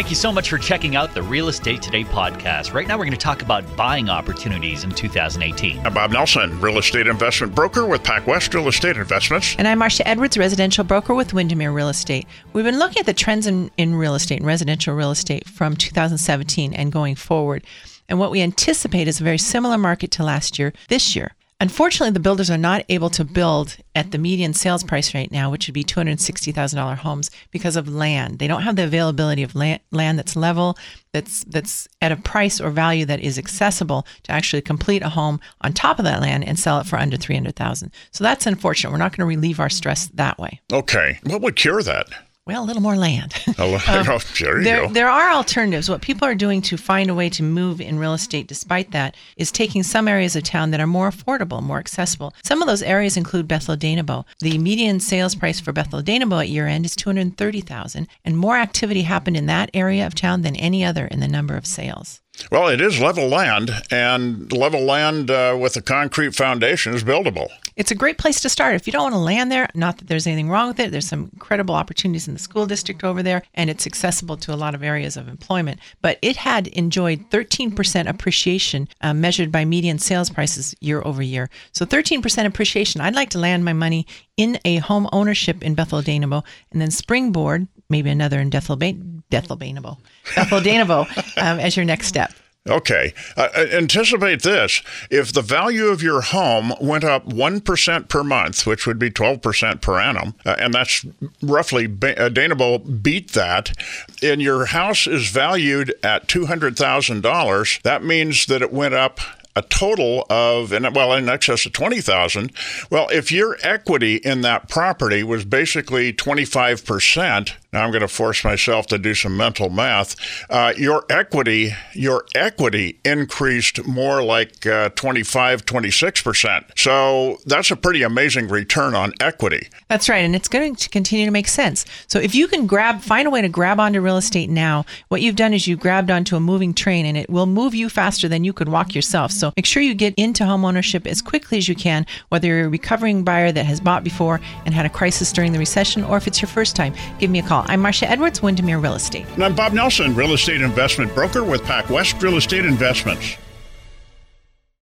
Thank you so much for checking out the Real Estate Today podcast. Right now, we're going to talk about buying opportunities in 2018. I'm Bob Nelson, real estate investment broker with PacWest Real Estate Investments. And I'm Marcia Edwards, residential broker with Windermere Real Estate. We've been looking at the trends in real estate and residential real estate from 2017 and going forward. And what we anticipate is a very similar market to last year, this year. Unfortunately, the builders are not able to build at the median sales price right now, which would be $260,000 homes, because of land. They don't have the availability of land that's level, that's at a price or value that is accessible to actually complete a home on top of that land and sell it for under $300,000. So that's unfortunate. We're not going to relieve our stress that way. Okay. What would cure that? Well, a little more land. There are alternatives. What people are doing to find a way to move in real estate despite that is taking some areas of town that are more affordable, more accessible. Some of those areas include Bethel-Danebo. The median sales price for Bethel-Danebo at year end is $230,000, and more activity happened in that area of town than any other in the number of sales. Well, it is level land, and level land with a concrete foundation is buildable. It's a great place to start. If you don't want to land there, not that there's anything wrong with it, there's some incredible opportunities in the school district over there, and it's accessible to a lot of areas of employment. But it had enjoyed 13% appreciation measured by median sales prices year over year. So 13% appreciation. I'd like to land my money in a home ownership in Bethel-Danebo and then springboard, maybe another in Bethel-Danebo as your next step. Okay. Anticipate this. If the value of your home went up 1% per month, which would be 12% per annum, and that's roughly, Danebo beat that, and your house is valued at $200,000, that means that it went up a total of, in excess of $20,000. Well, if your equity in that property was basically 25%, now I'm going to force myself to do some mental math, your equity increased more like 25, 26%. So that's a pretty amazing return on equity. That's right, and it's going to continue to make sense. So if you can find a way to grab onto real estate now, what you've done is you grabbed onto a moving train, and it will move you faster than you could walk yourself. So make sure you get into home ownership as quickly as you can, whether you're a recovering buyer that has bought before and had a crisis during the recession, or if it's your first time, give me a call. I'm Marcia Edwards, Windermere Real Estate. And I'm Bob Nelson, real estate investment broker with PacWest Real Estate Investments.